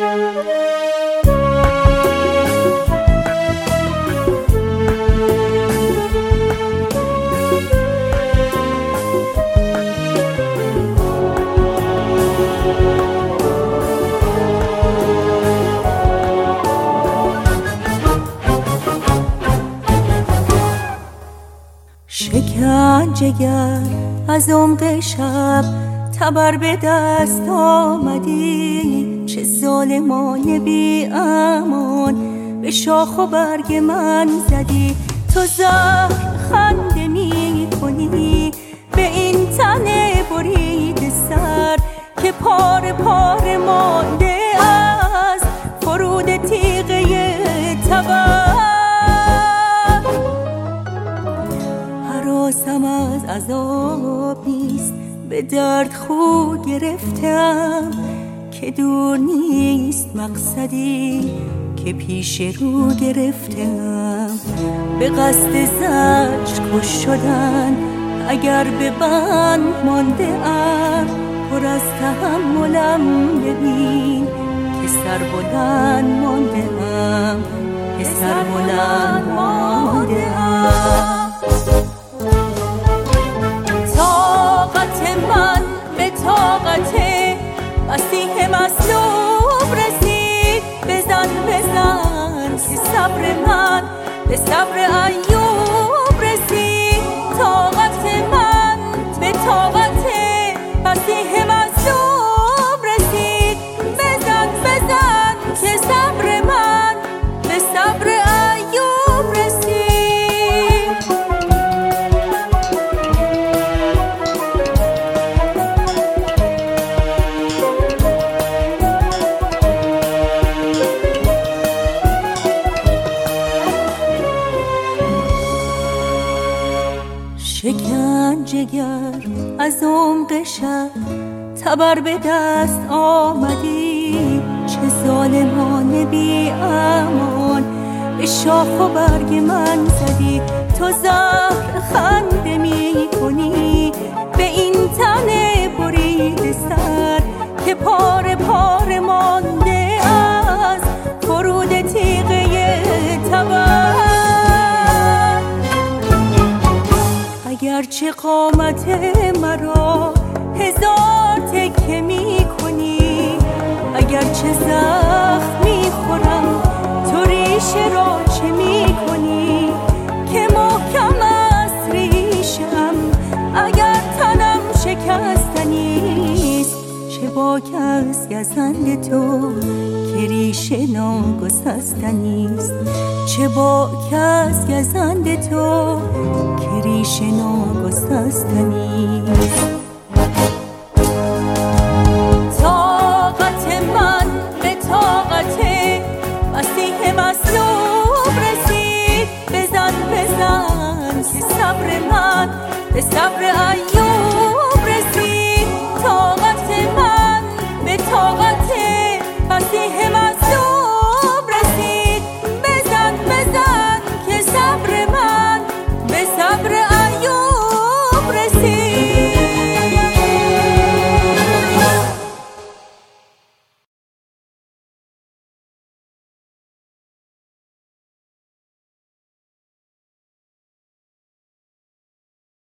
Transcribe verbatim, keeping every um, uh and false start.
جگر از عمق شب تبر به دست آمدی، چه ظالمانه بی امان به شاخ و برگ من زدی. تو زهر خنده می کنی به این تن برید سر که پاره پاره مانده از فرود تیغه تبر. هراسم از عذاب نیست، به درد خو گرفتم که دور نیست مقصدی که پیش رو گرفتم. به قصد زجر کش شدن اگر به بند مانده ام، پر از تحملم ببین که سر بلند مانده ام، که سر بلند مانده ام. طاقت من به طاقت مسیح مصلوب رسید. بزن بزن که صبر من به صبر ایوب رسید. طاقت من به طاقت مسیح مصلوب رسید. بزن بزن که صبر من به صبر ایوب رسید. شکن جگر از عمق شب تبر به دست آمدی، چه ظالمانه بی امان به شاخ و برگ من زدی. تو زهر خنده می کنی به این تن برید سر که پاره پاره مانده از فرود تیغه تبر. اگرچه قامت مرا هزار تکه می کنی، اگرچه زخم می خورم تو ریشه را چه می کنی که محکم است ریشم اگر تنم شکستنیست. چه با کس گزند تو که ریشه ناگسستنیست. چه با کس گزند تو که ریشه ناگسستنیست.